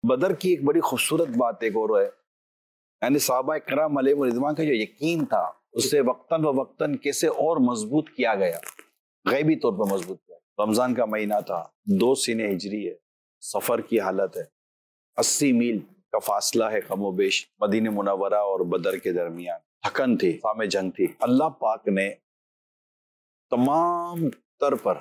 بدر کی ایک بڑی خوبصورت بات ایک اور ہے، یعنی صحابہ کرام علیہ رضوان کا جو یقین تھا اس سے وقتاً و وقتاً کیسے اور مضبوط کیا گیا، غیبی طور پر مضبوط کیا گیا۔ رمضان کا مہینہ تھا، 2 سینہ ہجری ہے، سفر کی حالت ہے، 80 میل کا فاصلہ ہے کم و بیش مدینہ منورہ اور بدر کے درمیان، تھکن تھی، سامنے جنگ تھی۔ اللہ پاک نے تمام تر پر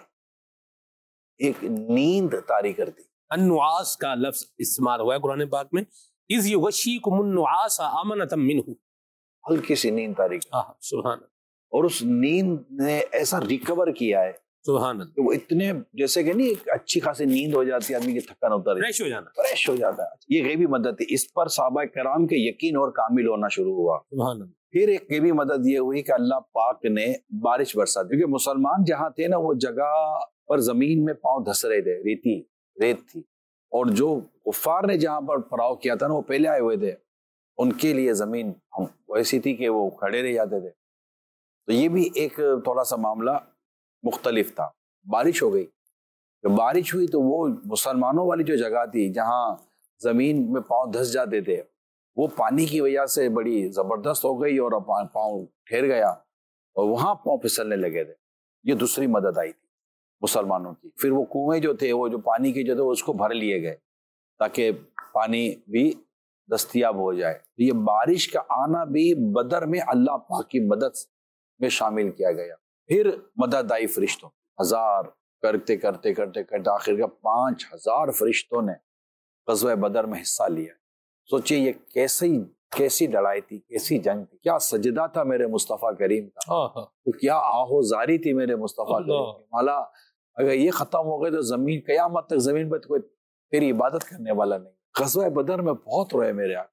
ایک نیند طاری کر دی۔ النعاس کا لفظ استعمال ہوا ہے قرآن پاک میں، اذ یغشیکم النعاس امنۃ منہ، ہلکی سی نیند طاری کر دی، سبحان اللہ، اور اس نیند نے ایسا ریکور کیا ہے سبحان اللہ، کہ وہ اتنے جیسے کہ نہیں ایک اچھی خاصی نیند ہو جاتی ہے، آدمی کی تھکن اتر فریش ہو جانا، فریش ہو جاتا ہے۔ یہ غیبی مدد تھی، اس پر صحابہ کرام کے یقین اور کامل ہونا شروع ہوا۔ سبحان اللہ، پھر ایک غیبی مدد یہ ہوئی کہ اللہ پاک نے بارش برسا دی، کیونکہ مسلمان جہاں تھے نا وہ جگہ پر زمین میں پاؤں دھس رہے تھے، ریت تھی، اور جو کفار نے جہاں پر پڑاؤ کیا تھا نا وہ پہلے آئے ہوئے تھے، ان کے لیے زمین ایسی تھی کہ وہ کھڑے رہ جاتے تھے۔ تو یہ بھی ایک تھوڑا سا معاملہ مختلف تھا۔ بارش ہو گئی، جب بارش ہوئی تو وہ مسلمانوں والی جو جگہ تھی جہاں زمین میں پاؤں دھس جاتے تھے وہ پانی کی وجہ سے بڑی زبردست ہو گئی اور پاؤں ٹھہر گیا اور وہاں پاؤں پھسلنے لگے تھے۔ یہ دوسری مدد آئی تھی مسلمانوں کی۔ پھر وہ کنویں جو تھے، وہ جو پانی کے جو تھے اس کو بھر لیے گئے تاکہ پانی بھی دستیاب ہو جائے۔ یہ بارش کا آنا بھی بدر میں اللہ پاک کی مدد میں شامل کیا گیا۔ پھر مدد آئی فرشتوں، 1000 کرتے کرتے کرتے کرتے آخر کا 5000 فرشتوں نے غزوہ بدر میں حصہ لیا۔ سوچئے یہ کیسی لڑائی تھی، کیسی جنگ تھی، کیا سجدہ تھا میرے مصطفیٰ کریم کا، تو کیا آہوزاری تھی میرے مصطفیٰ کریم کی۔ مولا اگر یہ ختم ہو گئے تو زمین قیامت تک زمین پر کوئی تیری عبادت کرنے والا نہیں۔ غزوہ بدر میں بہت روئے میرے آقا،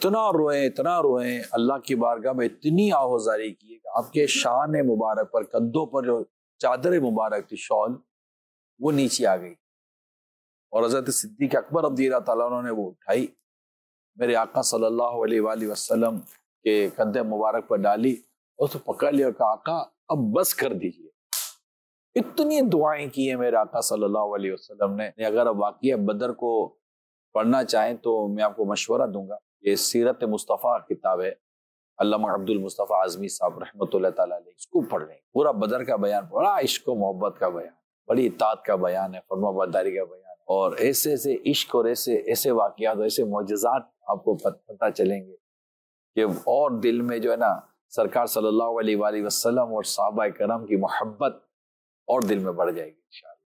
اتنا روئے اللہ کی بارگاہ میں، اتنی آہوزاری کی کہ آپ کے شان مبارک پر، کندھوں پر جو چادر مبارک تھی، شال، وہ نیچے آ گئی اور حضرت صدیق اکبر رضی اللہ تعالیٰ عنہ نے وہ اٹھائی، میرے آقا صلی اللہ علیہ وآلہ وسلم کے کندھے مبارک پر ڈالی اور تو پکڑ لیا اور کہا آقا اب بس کر دیجئے۔ اتنی دعائیں کی ہیں میرے آقا صلی اللہ علیہ وسلم نے۔ اگر اب واقعہ بدر کو پڑھنا چاہیں تو میں آپ کو مشورہ دوں گا، یہ سیرت مصطفیٰ کتاب ہے، علامہ عبد المصطفیٰ اعظمی صاحب رحمۃ اللہ تعالیٰ علیہ، اس کو پڑھ رہے ہیں۔ پورا بدر کا بیان، بڑا عشق و محبت کا بیان، بڑی اطاعت کا بیان ہے، فرما برداری کا بیان ہے، اور ایسے عشق اور ایسے واقعات اور ایسے معجزات آپ کو پتہ چلیں گے کہ اور دل میں جو ہے نا سرکار صلی اللہ علیہ وآلہ وسلم اور صحابہ کرام کی محبت اور دل میں بڑھ جائے گی انشاءاللہ۔